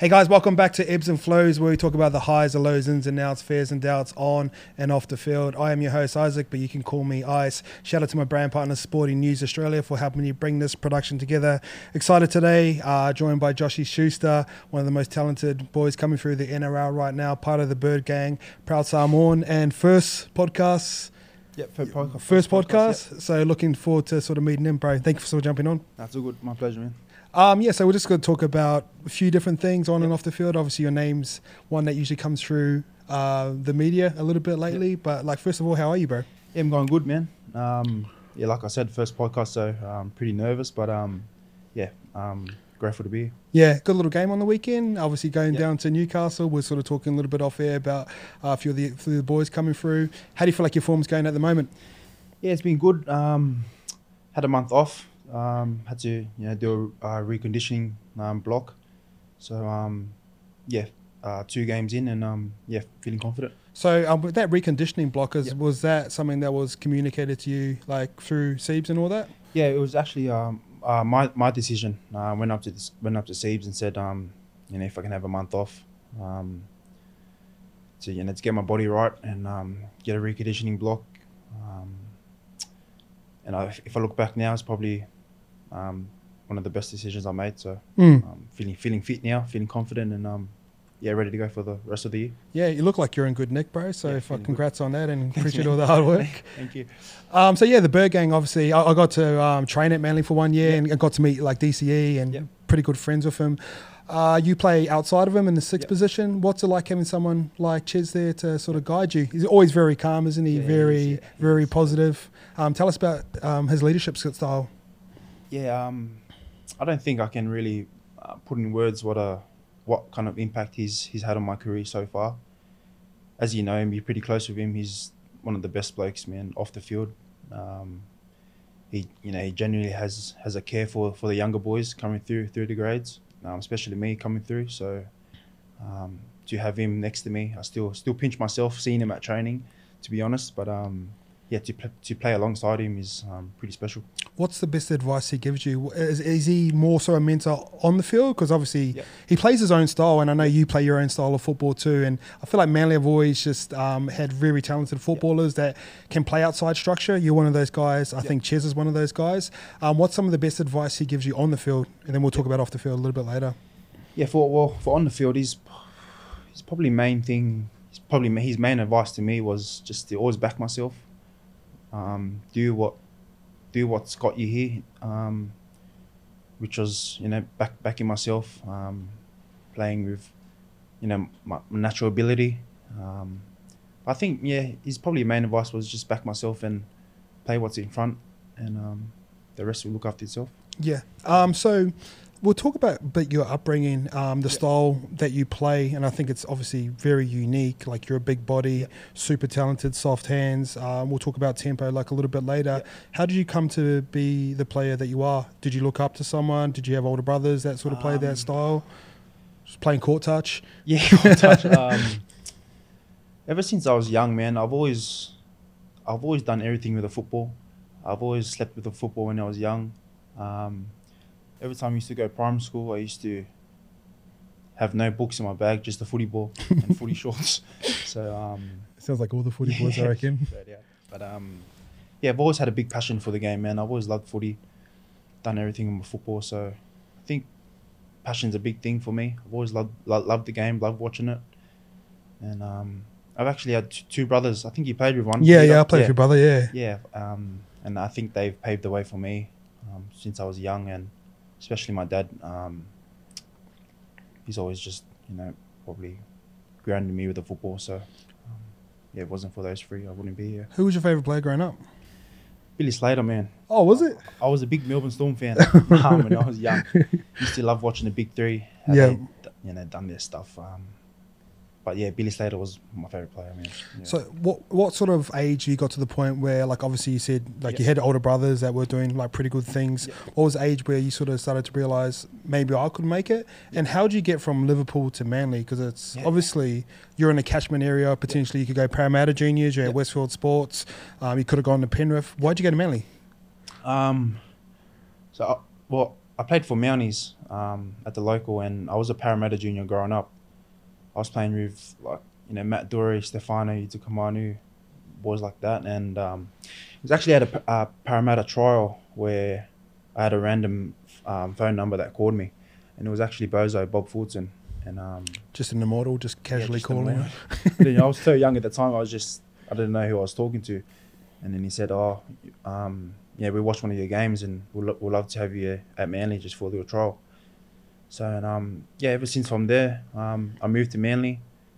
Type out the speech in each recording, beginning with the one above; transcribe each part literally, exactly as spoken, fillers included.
Hey guys, welcome back to Ebbs and Flows, where we talk about the highs, the lows, ins and outs, fears and doubts on and off the field. I am your host, Isaac, but you can call me Ice. Shout out to my brand partner, Sporting News Australia, for helping me bring this production together. Excited today, uh, joined by Joshy Schuster, one of the most talented boys coming through the N R L right now, part of the Bird Gang, proud Samoan, and first podcast. Yep, first, podcast, First, first podcast, podcast yep. So looking forward to sort of meeting him, bro. Thank you for sort of jumping on. That's all good. My pleasure, man. Um, yeah, so we're just going to talk about a few different things on yep. and off the field. Obviously, your name's one that usually comes through uh, the media a little bit lately. Yep. But, like, first of all, how are you, bro? Yeah, I'm going good, man. Um, yeah, like I said, first podcast, so I'm pretty nervous. But, um, yeah, um, grateful to be here. Yeah, good little game on the weekend. Obviously, going yep. down to Newcastle. We're sort of talking a little bit off air about uh, a few of the, few of the boys coming through. How do you feel like your form's going at the moment? Yeah, it's been good. Um, had a month off. Um, had to you know do a uh, reconditioning um, block, so um, yeah, uh, two games in and um, yeah, feeling confident. So um, with that reconditioning block, is, yep. was that something that was communicated to you like through Siebes and all that? Yeah, it was actually um, uh, my my decision. I uh, went up to this, went up to Siebes and said, um, you know, if I can have a month off, um, to you know to get my body right and um, get a reconditioning block. Um, and I, if I look back now, it's probably Um, one of the best decisions I made. So mm. um, feeling feeling fit now, feeling confident, and um, yeah, ready to go for the rest of the year. Yeah, you look like you're in good nick, bro. So yeah, if I, congrats good. on that, and appreciate all the hard work. Thank you. Um, so yeah, the Bird Gang. Obviously, I, I got to um, train at Manly for one year, yep. and I got to meet like D C E and yep. pretty good friends with him. Uh, you play outside of him in the sixth yep. position. What's it like having someone like Chiz there to sort of guide you? He's always very calm, isn't he? Yeah, very, he is, yeah. very he positive. Um, tell us about um, his leadership style. Yeah. Um, I don't think I can really uh, put in words what a what kind of impact he's he's had on my career so far. As you know him, you're pretty close with him. He's one of the best blokes, man, off the field. Um, he you know he genuinely has has a care for, for the younger boys coming through through the grades, um, especially me coming through. So um, to have him next to me, I still still pinch myself seeing him at training, to be honest. But um, yeah, to pl- to play alongside him is um, pretty special. What's the best advice he gives you? Is, is he more so a mentor on the field? Because obviously yep. he plays his own style, and I know you play your own style of football too. And I feel like Manly have always just um, had very talented footballers yep. that can play outside structure. You're one of those guys. I yep. think Ches is one of those guys. Um, what's some of the best advice he gives you on the field? And then we'll talk about off the field a little bit later. Yeah, for well, for on the field, he's he's probably main thing. He's probably his main advice to me was just to always back myself. Um, do what, do what's got you here, um, which was you know back backing myself, um, playing with, you know my, my natural ability. Um, I think yeah, his probably main advice was just back myself and play what's in front, and um, the rest will look after itself. Yeah. Um. So. We'll talk about but your upbringing, um, the yep. style that you play, and I think it's obviously very unique. Like you're a big body, yep. super talented, soft hands. Um, we'll talk about tempo like a little bit later. Yep. How did you come to be the player that you are? Did you look up to someone? Did you have older brothers that sort of play um, that style? Just playing court touch? Yeah, court touch. Um, ever since I was young, man, I've always, I've always done everything with a football. I've always slept with a football when I was young. Um, Every time I used to go primary school, I used to have no books in my bag, just a footy ball and footy shorts. So um, sounds like all the footy boys, yeah, I reckon. But yeah, but um, yeah, I've always had a big passion for the game, man. I've always loved footy, done everything with football. So I think passion's a big thing for me. I've always loved lo- loved the game, loved watching it, and um, I've actually had t- two brothers. I think you played with one. Yeah, yeah, I played yeah. with your brother. Yeah, yeah, um, and I think they've paved the way for me um, since I was young and. Especially my dad, um, he's always just, you know, probably grounded me with the football. So, um, yeah, if it wasn't for those three, I wouldn't be here. Who was your favourite player growing up? Billy Slater, man. Oh, was it? I was a big Melbourne Storm fan um, when I was young. Used to love watching the big three. Yeah. They, you know, done their stuff. Um, But yeah, Billy Slater was my favourite player, man. Yeah. So what what sort of age you got to the point where, like, obviously you said, like, yep. you had older brothers that were doing, like, pretty good things. Yep. What was the age where you sort of started to realise maybe I could make it? Yep. And how did you get from Liverpool to Manly? Because it's yep. obviously you're in a catchment area. Potentially yep. you could go Parramatta Juniors, you're yep. at Westfield Sports. Um, you could have gone to Penrith. Why'd you go to Manly? Um, so, I, well, I played for Mounties um, at the local, and I was a Parramatta junior growing up. I was playing with like you know Matt Dory, Stefano Itukamanu, boys like that, and um, it was actually at a, P- a Parramatta trial where I had a random um, phone number that called me, and it was actually Bozo Bob Fulton, and um, Just an immortal, just casually just calling. immortal. I, didn't, I was so young at the time. I was just I didn't know who I was talking to, and then he said, "Oh, um, yeah, we watched one of your games, and we'll lo- we'll love to have you at Manly just for a little trial." So and um, yeah, ever since from there, um, I moved to Manly,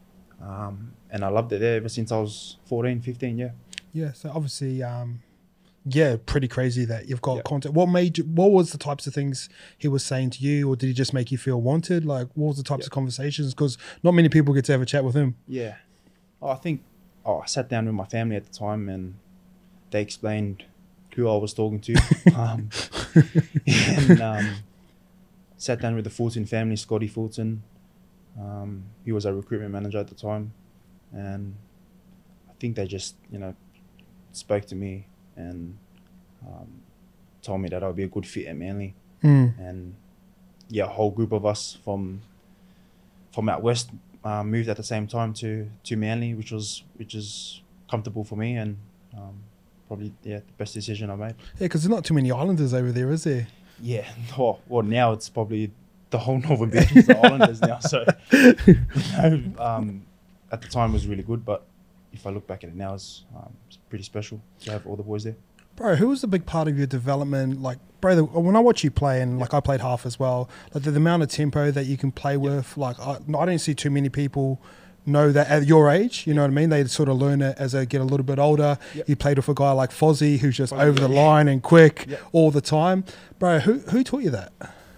um, and I loved it there ever since I was fourteen, fifteen. Yeah. Yeah, so obviously, um, yeah, pretty crazy that you've got Yeah. content. What made you, what was the types of things he was saying to you, or did he just make you feel wanted? Like, what was the types Yeah. of conversations? Because not many people get to have a chat with him. Yeah. Oh, I think oh, I sat down with my family at the time and they explained who I was talking to. um, and um, sat down with the Fulton family, Scotty Fulton. Um, he was a recruitment manager at the time. And I think they just, you know, spoke to me and um, told me that I'd be a good fit at Manly. Mm. And yeah, a whole group of us from from out west um, moved at the same time to to Manly, which was which is comfortable for me and um, probably yeah the best decision I made. Yeah, because there's not too many Islanders over there, is there? Yeah, oh, well now it's probably the whole Northern Beach is the Islanders now. So you know, um, at the time it was really good, but if I look back at it now, it's, um, it's pretty special to have all the boys there. Bro, who was a big part of your development? Like, bro, the, when I watch you play, and like I played half as well, like the, the amount of tempo that you can play with, like I, I don't see too many people know that at your age, you know what I mean? They sort of learn it as they get a little bit older. Yep. You played with a guy like Fozzie, who's just Fozzie, over the yeah. line and quick Yep. all the time. Bro, who who taught you that?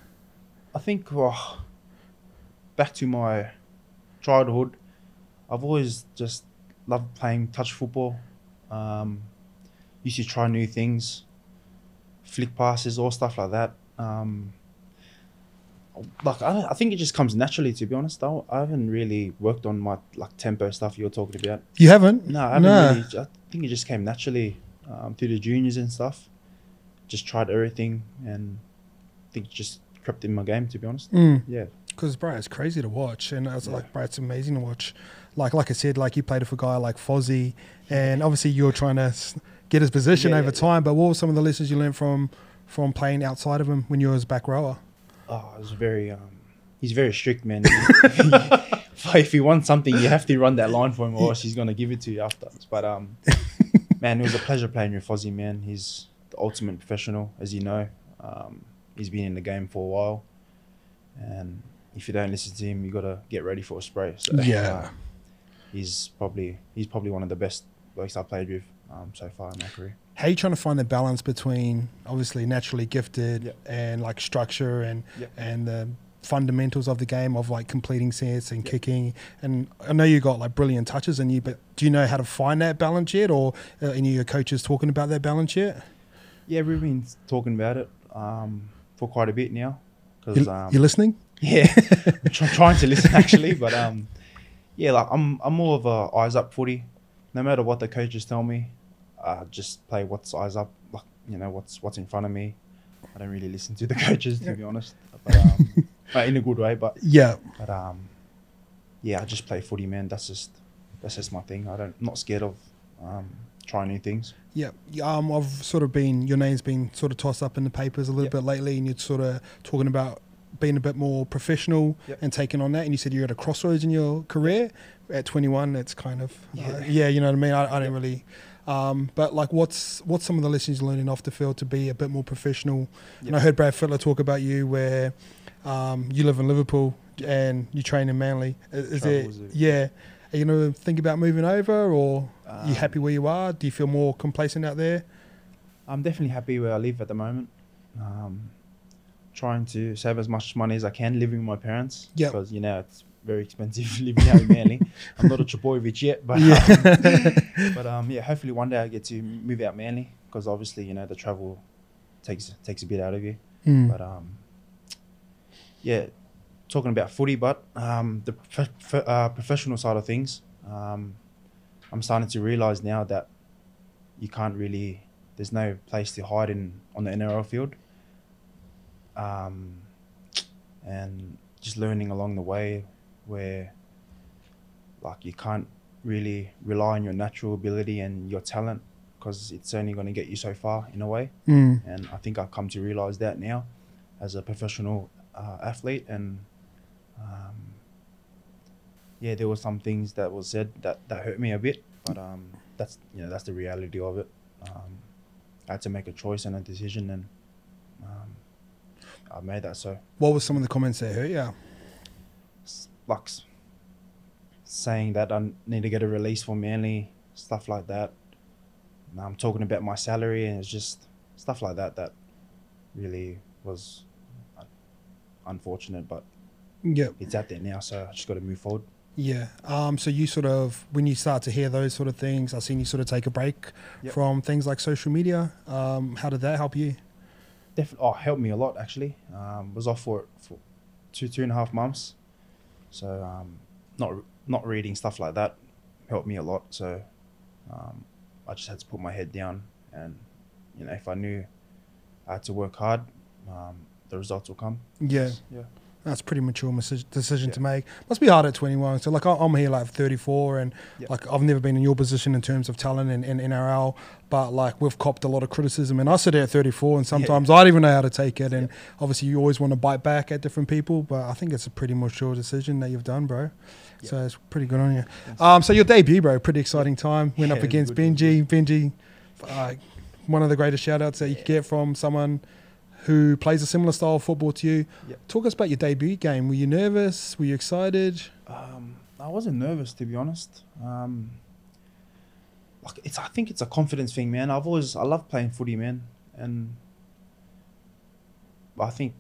I think oh, back to my childhood, I've always just loved playing touch football. Um, used to try new things, flick passes, all stuff like that. Um, like I, don't- I think it just comes naturally. To be honest, I, don't- I haven't really worked on my like tempo stuff you're talking about. You haven't? No, I haven't Nah. really. I think it just came naturally um, through the juniors and stuff. Just tried everything, and I think it just crept in my game. To be honest, Mm. yeah. Because, bro, it's crazy to watch. And I was Yeah. like, bro, it's amazing to watch. Like like I said, like you played with a guy like Fozzie, and obviously you're trying to s- get his position Yeah, over yeah, time. But what were some of the lessons you learned from from playing outside of him when you were his back rower? Oh, it was very. Um, he's very strict, man. If you want something, you have to run that line for him, or else he's gonna give it to you afterwards. But um, man, it was a pleasure playing with Fozzie. Man, he's the ultimate professional, as you know. Um, he's been in the game for a while, and if you don't listen to him, you gotta get ready for a spray. So, Yeah. uh, he's probably he's probably one of the best blokes I've played with um, so far in my career. How you trying to find the balance between obviously naturally gifted Yep. and like structure and Yep. and the fundamentals of the game of like completing sets and Yep. kicking? And I know you got like brilliant touches in you, but do you know how to find that balance yet, or uh, any of your coaches talking about that balance yet? Yeah, we've been talking about it um, for quite a bit now. Cause You, um, you listening? Yeah, I'm try- trying to listen actually, but um, yeah, like I'm I'm more of a eyes up footy. No matter what the coaches tell me, uh, just play what's eyes up. Like you know what's what's in front of me. I don't really listen to the coaches to be honest, but, um, but in a good way. But Yeah. but um, yeah, I just play footy, man. That's just that's just my thing. I don't I'm not scared of um trying new things. Yeah, um, I've sort of been, your name's been sort of tossed up in the papers a little Yep. bit lately, and you're sort of talking about being a bit more professional Yep. and taking on that. And you said you're at a crossroads in your career at twenty-one. It's kind of, yeah, uh, Yeah. yeah you know what I mean? I, I don't Yep. really, um, but like what's what's some of the lessons you're learning off the field to be a bit more professional? And Yep. I heard Brad Fittler talk about you where um, you live in Liverpool and you train in Manly. Is, is there, Travels, yeah. Are you going to think about moving over, or are you Um, happy where you are? Do you feel more complacent out there? I'm definitely happy where I live at the moment. Um, trying to save as much money as I can living with my parents. Yep. Because, you know, it's very expensive living out in Manly. I'm not a Trebojevic yet, but, Yeah. um, but um, yeah, hopefully one day I get to move out Manly because obviously, you know, the travel takes takes a bit out of you. Mm. But um, yeah, talking about footy, but um, the prof- f- uh, professional side of things, um, I'm starting to realise now that you can't really, there's no place to hide in on the N R L field. um, and just learning along the way, where like you can't really rely on your natural ability and your talent, because it's only going to get you so far in a way. Mm. And I think I've come to realize that now as a professional uh, athlete. And um, yeah, there were some things that was said that, that hurt me a bit, but um, that's you know that's the reality of it. Um, I had to make a choice and a decision, and um, I made that. So What were some of the comments that hurt you? s- like s- saying that I need to get a release for Manly, stuff like that. And I'm talking about my salary, and it's just stuff like that that really was uh, unfortunate, but Yeah. it's out there now, so I just got to move forward. Yeah. Um, so you sort of, when you start to hear those sort of things, I've seen you sort of take a break Yep. from things like social media. Um, how did that help you? Definitely, oh, helped me a lot actually. Um, was off for for two two and a half months, so um, not not reading stuff like that helped me a lot. So um, I just had to put my head down, and you know, if I knew I had to work hard, um, the results will come. Yeah. Yeah. That's a pretty mature message, decision Yeah. to make. Must be hard at twenty-one. So like I- I'm here like thirty-four, and Yep. like I've never been in your position in terms of talent in, in N R L, but like we've copped a lot of criticism, and I sit here at thirty-four, and sometimes I don't even know how to take it. And obviously you always want to bite back at different people, but I think it's a pretty mature decision that you've done, bro. Yep. So it's pretty good on you. Thanks. Um, so your debut, bro, pretty exciting time. Went Yeah, up it was against good, it was Benji. Benji, uh, one of the greatest shout outs that you could get from someone who plays a similar style of football to you. Yep. Talk us about your debut game. Were you nervous? Were you excited? Um, I wasn't nervous, to be honest. Um, like it's, I think it's a confidence thing, man. I've always, I love playing footy, man, and I think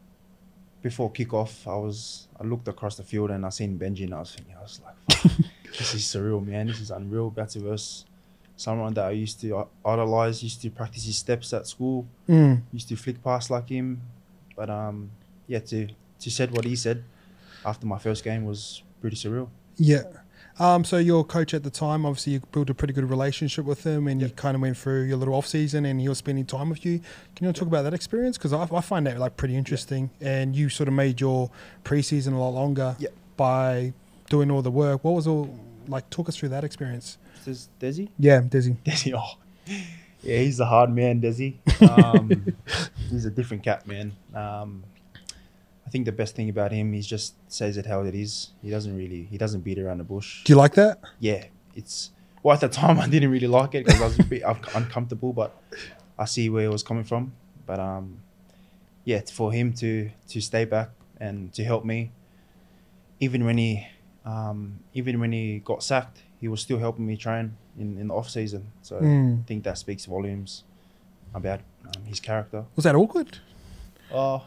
before kickoff, I was, I looked across the field and I seen Benji, and I was thinking, I was like, fuck, this is surreal, man. This is unreal. About to verse someone that I used to idolize, used to practice his steps at school, Mm. used to flick past like him, but um, yeah, to to said what he said after my first game was pretty surreal. Yeah. Um, so your coach at the time, obviously you built a pretty good relationship with him, and you Yep. kind of went through your little off season, and he was spending time with you. Can you talk about that experience? Because I, I find that like pretty interesting, and you sort of made your preseason a lot longer Yep. by doing all the work. What was all like? Talk us through that experience. This Desi? Yeah, Dizzy. Desi, oh, yeah, he's a hard man, Desi. Um, he's a different cat, man. Um, I think the best thing about him, he just says it how it is. He doesn't really, he doesn't beat around the bush. Do you like that? Yeah, it's, well, at the time I didn't really like it because I was a bit un- uncomfortable, but I see where it was coming from. But um, yeah, for him to to stay back and to help me, even when he um, even when he got sacked, he was still helping me train in, in the off season. So Mm. I think that speaks volumes about um, his character. Was that awkward? Oh,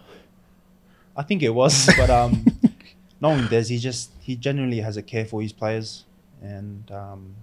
I think it was, but um, knowing Des, he just he genuinely has a care for his players, and um,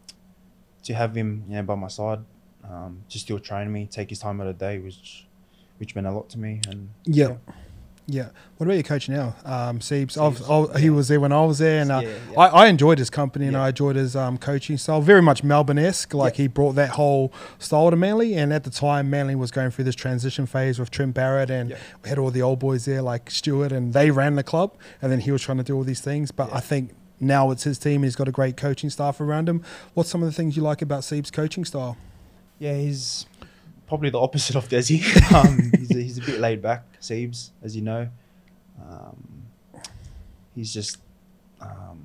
to have him, you know, by my side, um, to still train me, take his time out of the day, which which meant a lot to me. And Yeah. Yeah. What about your coach now, um, Siebes? I've, Siebes, I, he yeah. was there when I was there, and uh, Yeah, yeah. I, I enjoyed his company, and Yeah. I enjoyed his um, coaching style. Very much Melbourne-esque. Like Yeah. he brought that whole style to Manly, and at the time, Manly was going through this transition phase with Trent Barrett, and Yeah. we had all the old boys there like Stewart, and they ran the club, and then he was trying to do all these things. But Yeah. I think now it's his team. He's got a great coaching staff around him. What's some of the things you like about Siebes' coaching style? yeah, he's probably the opposite of Desi. um, he's a, he's a bit laid back, Siebes, as you know. Um, he's just, um,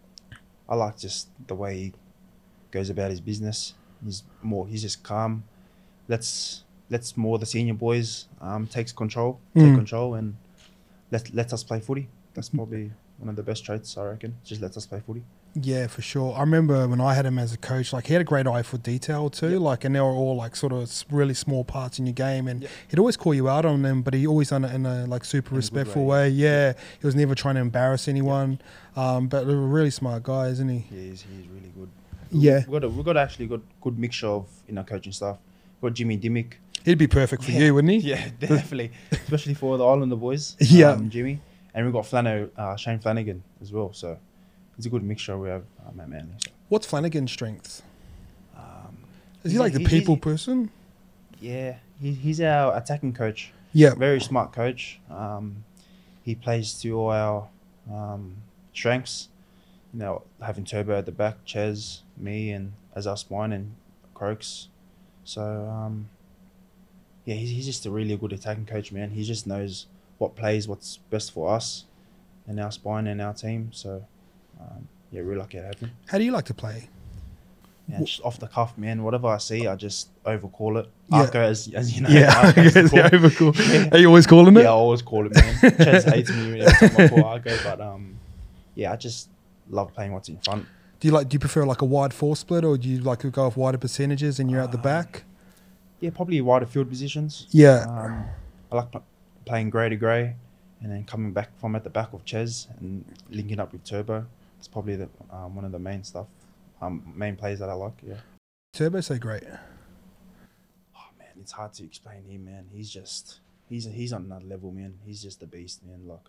I like just the way he goes about his business. He's more, he's just calm. Let's let's more the senior boys um, takes control, take Mm. control, and let let us play footy. That's probably one of the best traits, I reckon. Just let us play footy. Yeah, for sure. I remember when I had him as a coach, like he had a great eye for detail too. Yep. Like, and they were all like sort of s- really small parts in your game, and Yep. he'd always call you out on them, but he always done it in a like super In a good respectful way, way. Yeah, he was never trying to embarrass anyone. Um, but a really smart guy, isn't he? Yeah, he's, he's really good. Yeah. We've got, a, we've got actually got good mixture of in our coaching staff. We've got Jimmy Dimmick. He'd be perfect for Yeah. you, wouldn't he? Yeah, definitely. Especially for the Islander boys. Yeah. Um, Jimmy. And we've got Flano, uh, Shane Flanagan as well. So it's a good mixture we have um, at Manly. So, What's Flanagan's strength? um, Is he he's like a- the he's- people he's- person? Yeah, he, he's our attacking coach. Yeah. Very smart coach. Um, he plays to all our um, strengths. You know, having Turbo at the back, Ches, me, and as our spine, and Croaks. So, um, yeah, he's, he's just a really good attacking coach, man. He just knows what plays, what's best for us and our spine and our team. So, um, yeah, really lucky to have him. How do you like to play? Yeah, just off the cuff, man. Whatever I see, I just overcall it. Yeah. Arco, as, as you know. Yeah, Arco is the yeah, call. overcool. Yeah. Are you always calling it? Yeah, I always call it, man. Chaz hates me every time I call Arco, but um, yeah, I just love playing what's in front. Do you like? Do you prefer like a wide four split, or do you like to go off wider percentages and you're at the Uh, back? Yeah, probably wider field positions. Yeah. Um, I like pl- playing grey to grey, and then coming back from at the back of Ches and linking up with Turbo. It's probably the um, one of the main stuff, um, main plays that I like. Yeah. Turbo so great. Oh man, it's hard to explain him, man. He's just he's he's on another level, man. He's just a beast, man. Like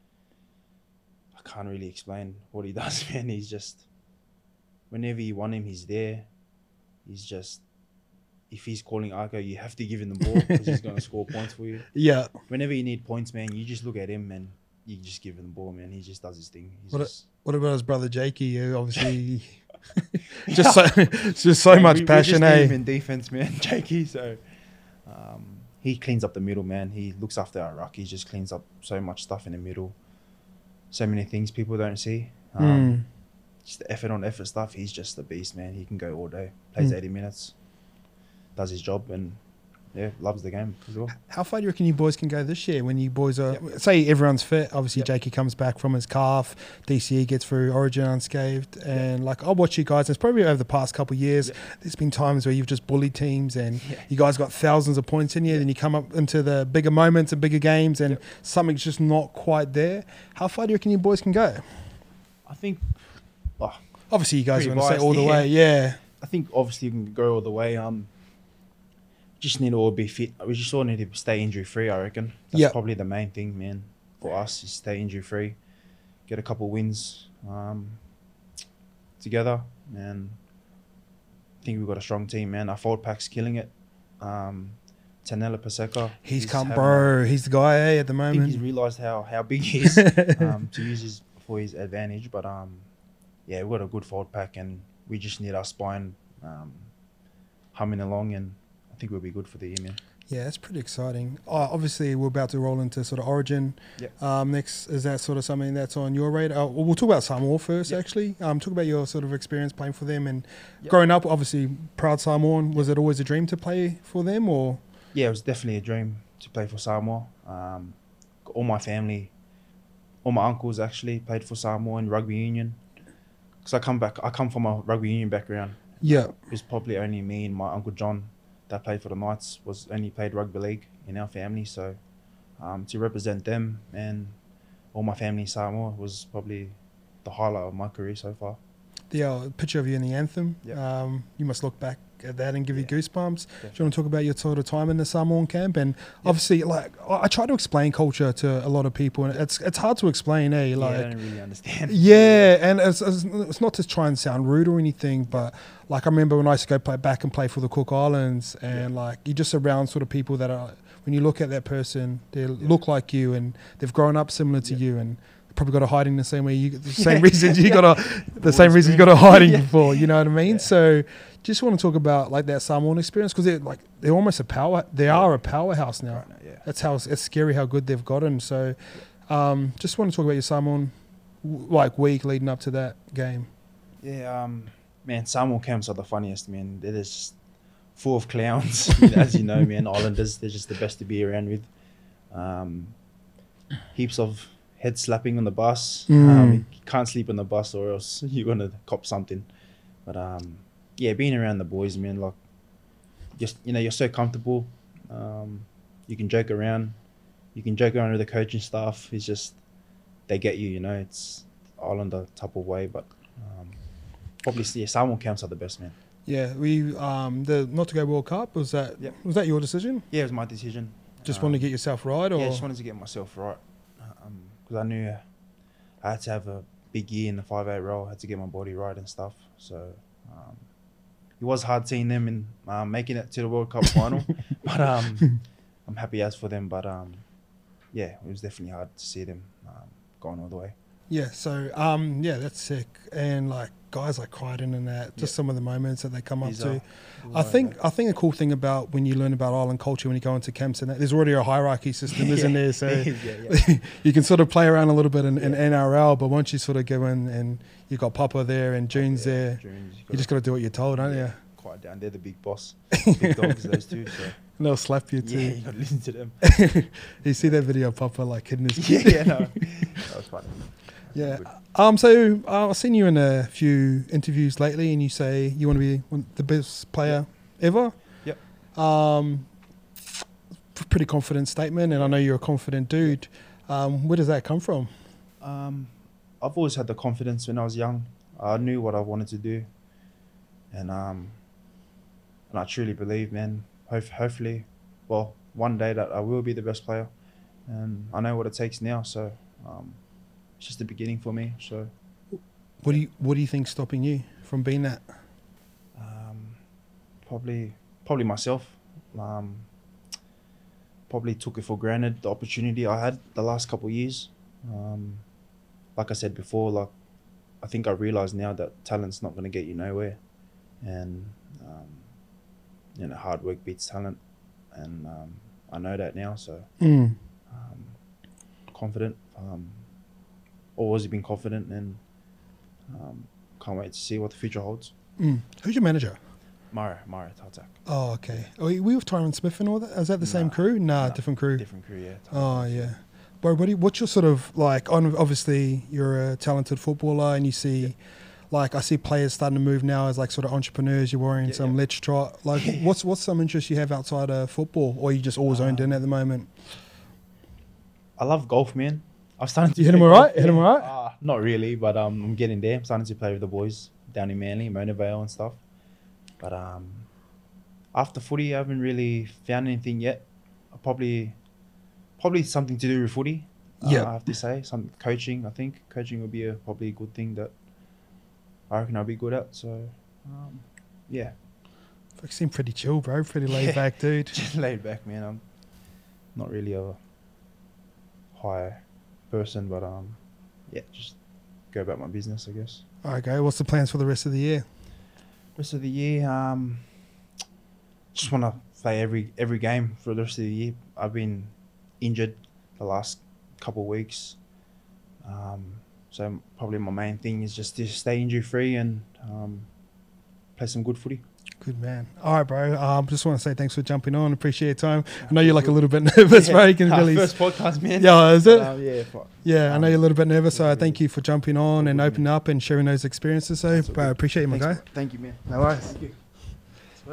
I can't really explain what he does, man. He's just whenever you want him, he's there. He's just if he's calling Arco, you have to give him the ball because he's going to score points for you. Yeah. Whenever you need points, man, you just look at him and you just give him the ball, man. He just does his thing. He's What, just, a, what about his brother Jakey? Who obviously just so just so Man, much we, passion, we just eh? need him in defense, man, Jakey. So um, he cleans up the middle, man. He looks after our ruck. He just cleans up so much stuff in the middle. So many things people don't see. Um, Mm. Just the effort on effort stuff. He's just a beast, man. He can go all day. Plays Mm. eighty minutes, does his job, and yeah, loves the game as well. How far do you reckon you boys can go this year when you boys are, say everyone's fit, obviously Yep. Jakey comes back from his calf, D C E gets through Origin unscathed, and like I'll watch you guys, it's probably over the past couple of years, Yep. there's been times where you've just bullied teams and Yeah. you guys got thousands of points in you, then you come up into the bigger moments and bigger games and Yep. something's just not quite there. How far do you reckon you boys can go? I think, oh, Obviously you guys are Pretty going to say biased, all the yeah. way, yeah. I think obviously you can go all the way. Um, just need to all be fit. We just all need to stay injury free. I reckon that's Yep. probably the main thing, man. For us, is stay injury free, get a couple wins um, together, and I think we've got a strong team, man. Our forward pack's killing it. Um, Tanela Paseka, He's come, having a- bro. He's the guy eh, at the I think he's moment. realised how, how big he is um, to use his for his advantage. But um, yeah, we've got a good forward pack, and we just need our spine um, humming along, and I think we'll be good for the year, man. Yeah, it's pretty exciting. Oh, obviously, we're about to roll into sort of Origin. Yep. Um, next, is that sort of something that's on your radar? Well, we'll talk about Samoa first, Yep. actually. Um, talk about your sort of experience playing for them and Yep. growing up. Obviously, proud Samoan. Was it always a dream to play for them, or? Yeah, it was definitely a dream to play for Samoa. Um, all my family, all my uncles actually played for Samoa in rugby union. Because I come back, I come from a rugby union background. Yeah. It was probably only me and my uncle John that played for the Knights. Was only played rugby league in our family. So um, to represent them and all my family in Samoa was probably the highlight of my career so far. The uh, picture of you in the anthem. Yep. Um, you must look back at that and give you Yeah. goosebumps. Do you want to talk about your sort of time in the Samoan camp? And Yep. obviously, like I I try to explain culture to a lot of people, and it's it's hard to explain, eh? Like. yeah, I don't really understand. Yeah, and it's, it's, it's not to try and sound rude or anything, but like I remember when I used to go play back and play for the Cook Islands, and Yeah. like you're just around sort of people that are, when you look at that person, they look like you and they've grown up similar to Yeah. you, and probably got a hiding the same way you, the Yeah. same reasons you got a, the Born same and reason you got bred. a hiding Yeah. before. You know what I mean? Yeah. So just want to talk about like that Samoan experience because they're like they're almost a power. They Yeah. are a powerhouse now. Right now, yeah. That's how it's scary how good they've gotten. So, um, just want to talk about your Samoan w- like week leading up to that game. Yeah, um, man, Samoa camps are the funniest, man. They're just full of clowns, you know, as you know, man. Islanders, they're just the best to be around with. Um, heaps of head slapping on the bus. Mm. Um, you can't sleep on the bus or else you're gonna cop something. But um, yeah, being around the boys, man, like just you know, you're so comfortable. Um, you can joke around. You can joke around with the coaching staff. It's just they get you, you know. It's Islander type of way, but um, probably yeah, Samoan camps are the best, man. Yeah, we um the not to go World Cup was that Yep. was that your decision? Yeah, it was my decision. Just Um, wanted to get yourself right, or Yeah, I just wanted to get myself right because I knew I had to have a big year in the five eight role. I had to get my body right and stuff. So um, it was hard seeing them and um, making it to the World Cup final, but um, I'm happy as for them, but um, yeah, it was definitely hard to see them um, going all the way. Yeah, so um, yeah, that's sick. And like guys like Crichton and that, just Yeah. some of the moments that they come These up to. are- I think I think a cool thing about when you learn about island culture when you go into camps and that, there's already a hierarchy system, isn't Yeah, there? So it is, yeah, yeah. you can sort of play around a little bit in, in Yeah. N R L, but once you sort of go in and you got Papa there and June's Yeah, there, Junes, you just got to do what you're told, don't yeah, you? quiet down. They're the big boss, big dogs, those two. So And they'll slap you yeah, you too. got to listen to them. You see that video of Papa like hitting his yeah, yeah, no, that was funny. Yeah. Good. Um. So uh, I've seen you in a few interviews lately, and you say you want to be one, the best player ever. Yep. Um. p- Pretty confident statement, and I know you're a confident dude. Um. Where does that come from? Um, I've always had the confidence when I was young. I knew what I wanted to do, and um, and I truly believe, man. Hope, hopefully, well, one day that I will be the best player, and I know what it takes now. So, um, it's just the beginning for me. So, What do you What do you think's stopping you from being that? um, probably, probably myself. Um, probably took it for granted the opportunity I had the last couple of years. Um, like I said before, like I think I realize now that talent's not going to get you nowhere, and um, you know, hard work beats talent, and um, I know that now. So Mm. um, confident, um, always been confident, and um, can't wait to see what the future holds. Mm. Who's your manager? Mara, Mara Tartak, Oh, okay. Are we we with Tyron Smith and all that? Is that the same Nah, crew? Nah, nah, different crew. different career. Yeah, Oh yeah, bro. What do you, what's your sort of like? On obviously you're a talented footballer, and you see, Yeah. like I see players starting to move now as like sort of entrepreneurs. You're wearing Yeah, some yeah. Let's Trot. Like, what's what's some interest you have outside of football, or you just all zoned in Um, at the moment? I love golf, man. I'm starting to. You hit play 'em golf, alright? Hit 'em yeah. alright? Ah, not really, but um, I'm getting there. I'm starting to play with the boys down in Manly, Mona Vale and stuff. But um, after footy, I haven't really found anything yet. I probably, probably something to do with footy. uh, Yeah. I have to say some coaching. I think coaching would be a probably a good thing that I reckon I'll be good at. So, um, yeah, You seem pretty chill, bro. Pretty laid Yeah. back, dude. just laid back, man. I'm not really a high person, but um, yeah, just go about my business, I guess. Okay. What's the plans for the rest of the year? Rest of the year, um, just want to play every every game for the rest of the year. I've been injured the last couple of weeks, um, so probably my main thing is just to stay injury free and um, play some good footy. Good man. All right, bro. Um, just want to say thanks for jumping on. Appreciate your time. I know you're like a little bit nervous, bro. You can Our really. first podcast, man. Yeah, is it? Um, yeah, fuck. Yeah, I know you're a little bit nervous, so I yeah, thank yeah. you for jumping on and All good, opening up and sharing those experiences. So, That's all bro, I good. appreciate you, my Thanks, guy. bro. Thank you, man. No worries. Thank you.